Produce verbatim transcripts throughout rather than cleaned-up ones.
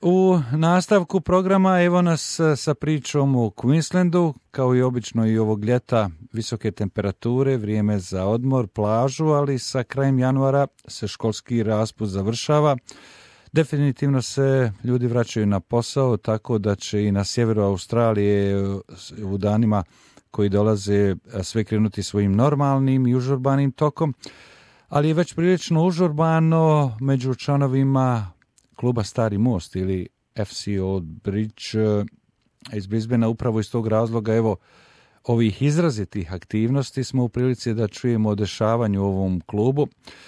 U nastavku programa evo nas sa pričom u Queenslandu, kao i obično i ovog ljeta visoke temperature, vrijeme za odmor, plažu, ali sa krajem januara se školski raspust završava. Definitivno se ljudi vraćaju na posao, tako da će i na sjeveru Australije u danima koji dolaze sve krenuti svojim normalnim i užurbanim tokom, ali je već prilično užurbano među članovima kluba Stari Most ili F C Old Bridge iz Brisbanea. Upravo iz tog razloga, evo, ovih izrazitih aktivnosti smo u prilici da čujemo o dešavanju u ovom klubu.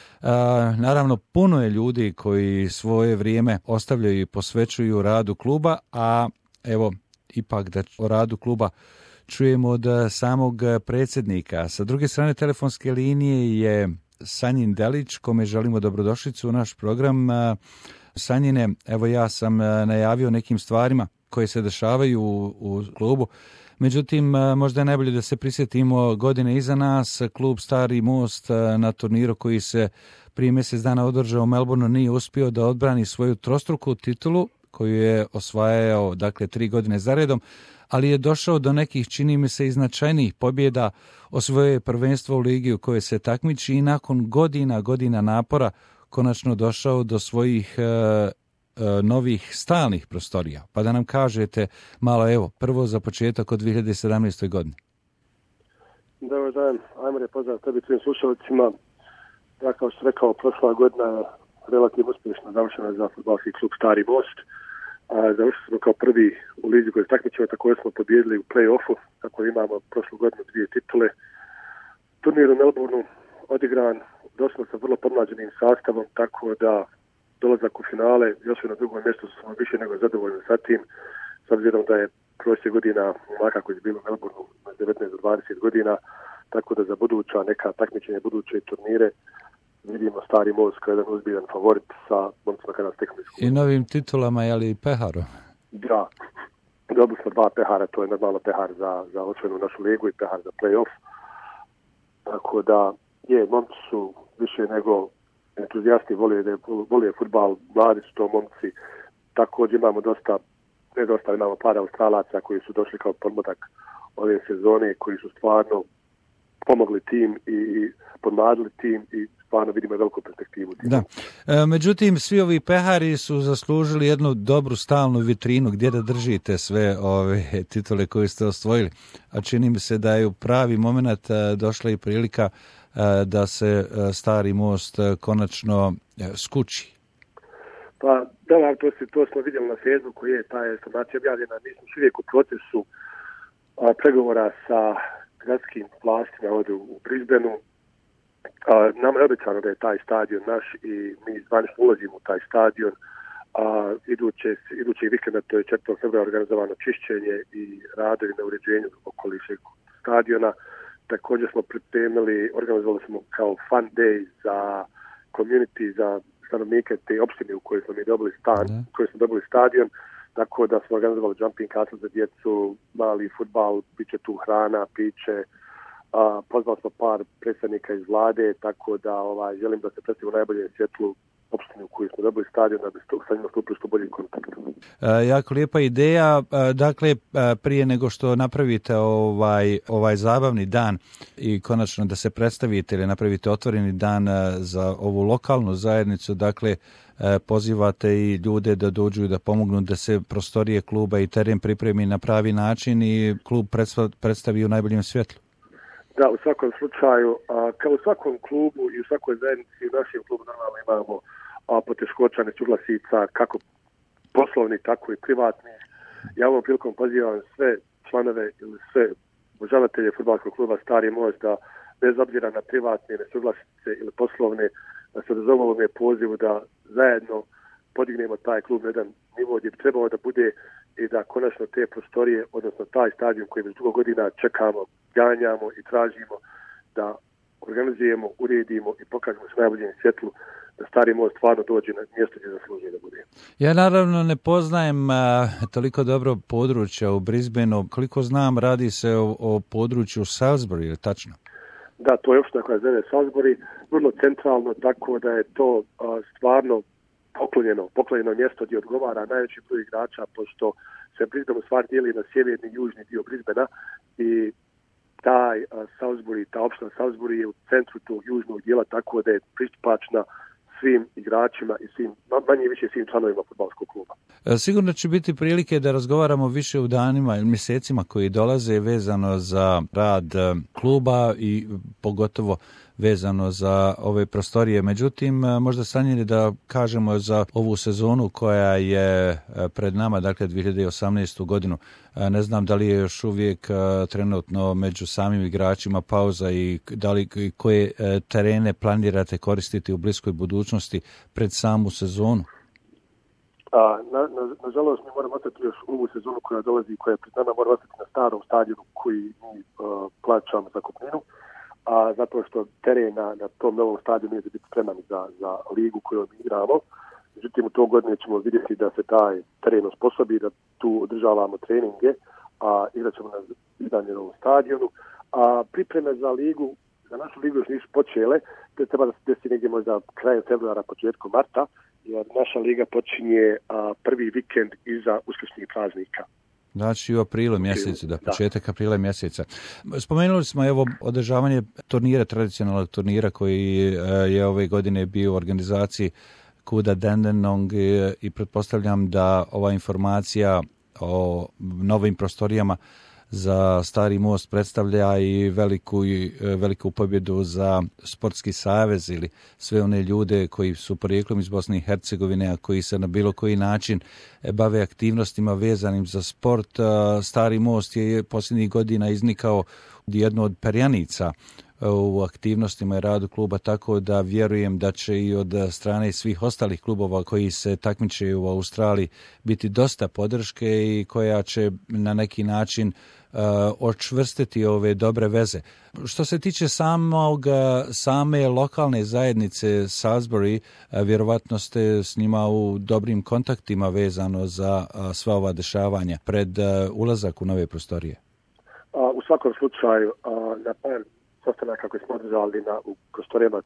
A, naravno, puno je ljudi koji svoje vrijeme ostavljaju i posvećuju radu kluba, a evo, ipak da o radu kluba čujemo od samog predsjednika. Sa druge strane telefonske linije je Sanjin Delić, kome želimo dobrodošlicu u naš program. Sanjine, evo ja sam najavio nekim stvarima koje se dešavaju u, u klubu. Međutim, možda je najbolje da se prisjetimo godine iza nas. Klub Stari Most na turniru koji se prije mjesec dana održao u Melbourneu nije uspio da odbrani svoju trostruku titulu koju je osvajao, dakle, tri godine zaredom, ali je došao do nekih, čini mi se, i značajnijih pobjeda, osvojio je prvenstvo u ligi u kojoj se takmiči i nakon godina, godina napora konačno došao do svojih e, e, novih stalnih prostorija. Pa da nam kažete malo, evo, prvo za početak od dvije hiljade sedamnaeste. godine. Dobar dan, ajmo je pozdrav tebi svim slušalicima. Ja kao što rekao, prošla godina relativno uspješno završena za fudbalski klub Stari Most. Završili smo kao prvi u lizi koji se takmičimo, također smo pobijedili u play-offu, tako imamo prošlu godinu dvije titule. Turnir u Melbourneu odigran, došli sa vrlo podmlađenim sastavom, tako da dolazak u finale, još na drugom mjestu smo više nego zadovoljni sa tim, s obzirom da je prošle godina momaka koji je bilo u Melbourneu devetnaest do dvadeset godina, tako da za buduća neka takmičenja, buduće turnire vidimo Stari Most kao jedan ozbiljan favorit sa momcima kada steknu iskustvo. I novim titulama, je li peharom? Da, dobili smo dva pehara, to je normalno pehar za, za osvojenu našu ligu i pehar za play-off. Tako da, je, momci su više nego entuzijasti, volije, volije fudbal, mladi su to momci. Također imamo dosta, ne dosta, imamo par Australaca koji su došli kao podmladak ove sezone, koji su stvarno pomogli tim i podmladili tim i stvarno vidimo veliku perspektivu. Da. E, međutim, svi ovi pehari su zaslužili jednu dobru stalnu vitrinu gdje da držite sve ove titule koje ste osvojili. A čini mi se da je u pravi moment došla i prilika da se Stari Most konačno skuči. Pa da, to, si, to smo vidjeli na Facebooku, je ta informacija objavljena. Mi smo uvijek u procesu a, pregovora sa gradskim vlastima ovdje u Brisbaneu. A, nama je obećano da je taj stadion naš i mi zvanično ulazimo u taj stadion. A, iduće, idućeg vikenda, to je četvrtog februara, organizovano čišćenje i radovi na uređenju okolišeg stadiona. Također smo pripremili, organizovali smo kao fun day za community, za stanovnike te opštine u kojoj smo mi dobili stan, u kojoj smo dobili stadion. Tako da smo organizovali jumping castle za djecu, mali fudbal, bit će tu hrana, piće. A, pozvali smo par predstavnika iz vlade, tako da ovaj, želim da se predstavimo u najboljem svjetlu opštine u kojoj smo dobili stadion, da bi sa njima stupili što bolji kontakt. E, jako lijepa ideja. E, dakle, e, prije nego što napravite ovaj, ovaj zabavni dan i konačno da se predstavite ili napravite otvoreni dan za ovu lokalnu zajednicu, dakle, pozivate i ljude da dođu i da pomognu da se prostorije kluba i teren pripremi na pravi način i klub predstavi u najboljem svjetlu. Da, u svakom slučaju, a, kao u svakom klubu i u svakoj zajednici, u našem klubu normalno imamo a, poteškoća, nesuglasica, kako poslovni, tako i privatni. Ja ovom prilikom pozivam sve članove ili sve obožavatelje fudbalskog kluba Stari Most da bez obzira na privatne nesuglasice ili poslovne, da se odazovu ovome pozivu da zajedno podignemo taj klub na jedan nivo gdje bi trebalo da bude i da konačno te prostorije, odnosno taj stadion koji već dugo godina čekamo, ganjamo i tražimo da organizujemo, uredimo i pokažemo se najboljem svjetlu da Stari Most stvarno dođe na mjesto gdje zaslužuje da bude. Ja naravno ne poznajem a, toliko dobro područja u Brisbaneu. Koliko znam, radi se o, o području Salisbury, je tačno? Da, to je opština koja zove Salisbury, vrlo centralno, tako da je to a, stvarno poklonjeno, poklonjeno mjesto gdje odgovara najveći broj igrača, pošto se Brisbane u stvari dijeli na sjeverni i južni dio Brisbanea i taj uh, Salisbury, ta opština Salisbury je u centru tog južnog dijela, tako da je pristupačna svim igračima i svim, manje više svim članovima fudbalskog kluba. Sigurno će biti prilike da razgovaramo više u danima ili mjesecima koji dolaze vezano za rad kluba i pogotovo vezano za ove prostorije. Međutim, možda sanjeli da kažemo za ovu sezonu koja je pred nama, dakle dvije hiljade osamnaestu godinu. Ne znam da li je još uvijek trenutno među samim igračima pauza i da li koje terene planirate koristiti u bliskoj budućnosti pred samu sezonu? A, na, na, nažalost, mi moramo ostati još ovu sezonu koja dolazi i koja je pred nama, moramo ostati na starom stadionu koji mi uh, plaćamo za kupninu, a zato što teren na, na tom novom stadionu je da biti spreman za, za ligu koju mi igramo. Međutim, u tog godine ćemo vidjeti da se taj teren osposobi, da tu održavamo treninge, a igrat ćemo na iznajmljenom stadionu. A pripreme za ligu, za našu ligu još nisu počele, to treba da se desi negdje možda krajem februara, početkom marta, jer naša liga počinje a, prvi vikend iza uskršnjih praznika. Znači u aprilu mjesecu, da, početak aprila mjeseca. Spomenuli smo evo održavanje turnira, tradicionalnog turnira koji je ove godine bio u organizaciji Kuda Dandenong i pretpostavljam da ova informacija o novim prostorijama za Stari most predstavlja i veliku, veliku pobjedu za sportski savez ili sve one ljude koji su porijeklom iz Bosne i Hercegovine, a koji se na bilo koji način bave aktivnostima vezanim za sport. Stari most je posljednjih godina iznikao jednu od perjanica u aktivnostima i radu kluba, tako da vjerujem da će i od strane svih ostalih klubova koji se takmiče u Australiji biti dosta podrške i koja će na neki način uh, očvrstiti ove dobre veze. Što se tiče samog, same lokalne zajednice Salisbury, uh, vjerovatno ste s njima u dobrim kontaktima vezano za uh, sva ova dešavanja pred uh, ulazak u nove prostorije. A, u svakom slučaju, a, na par sastanaka koji smo održali na, u prostorijama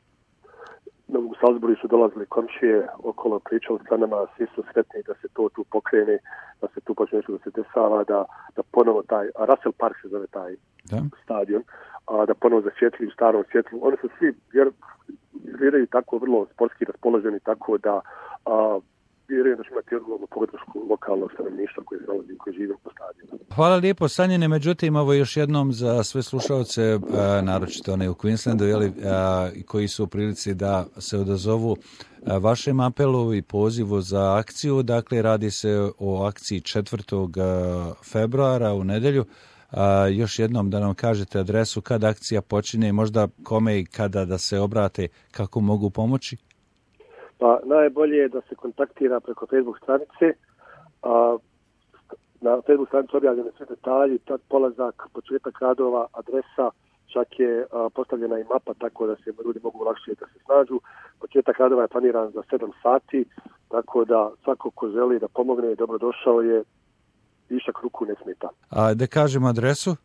u Salisbury su dolazili komšije okolo, pričali s nama, svi su sretni da se to tu pokrene, da se tu počne nešto da se desava, da, da ponovo taj, a Russell Park se zove taj da. stadion, a, da ponovo zasvjetli u starom svjetlu. Oni su svi izgledaju tako vrlo sportski raspoloženi, tako da a, vjerujem da će imati odgovornu podršku lokalnog stanovništva koji se nalazi, koji žive po stadionu. Hvala lijepo, Sanjine. Međutim, ovo još jednom za sve slušalce, naročito one u Queenslandu, jeli, koji su u prilici da se odazovu vašem apelu i pozivu za akciju. Dakle, radi se o akciji četvrtog februara u nedjelju. A, još jednom da nam kažete adresu kad akcija počinje, možda kome i kada da se obrate, kako mogu pomoći? Pa najbolje je da se kontaktira preko Facebook stranice. A, na Facebook stranici objavljene sve detalji, tad polazak, početak radova, adresa, čak je a, postavljena i mapa tako da se ljudi mogu lakše da se snađu. Početak radova je planiran za sedam sati, tako da svako ko želi da pomogne, dobrodošao je, višak ruku ne smeta. A da kažemo adresu?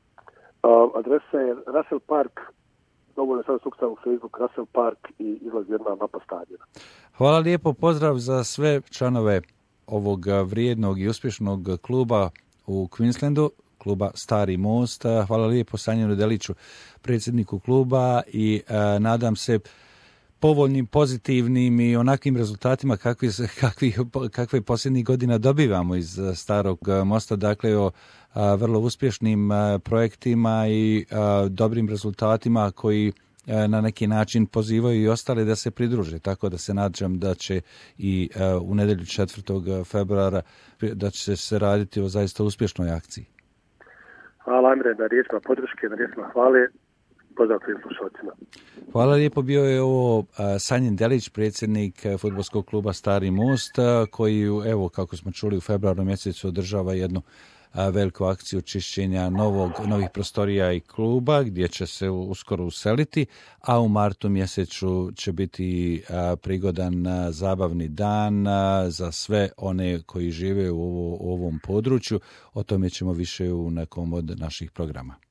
A, adresa je Russell Park, dovoljno sada sukstav u Facebook, Russell Park i izlazi jedna mapa stadiona. Hvala lijepo, pozdrav za sve članove ovog vrijednog i uspješnog kluba u Queenslandu, kluba Stari most. Hvala lijepo Sanjinu Deliću, predsjedniku kluba i a, nadam se povoljnim, pozitivnim i onakvim rezultatima kakvi, kakvi, kakve posljednjih godina dobivamo iz Starog mosta, dakle o a, vrlo uspješnim a, projektima i a, dobrim rezultatima koji a, na neki način pozivaju i ostale da se pridruže, tako da se nadam da će i a, u nedjelju četvrtog februara da će se raditi o zaista uspješnoj akciji. Hvala Amire na riječima podrške, na riječima hvale. Pozdrav svim slušalcima. Hvala lijepo, bio je ovo Sanjin Delić, predsjednik fudbalskog kluba Stari most, koji, evo, kako smo čuli, u februaru mjesecu održava jednu veliku akciju čišćenja novog, novih prostorija i kluba, gdje će se uskoro useliti, a u martu mjesecu će biti prigodan zabavni dan za sve one koji žive u, ovo, u ovom području. O tome ćemo više u nekom od naših programa.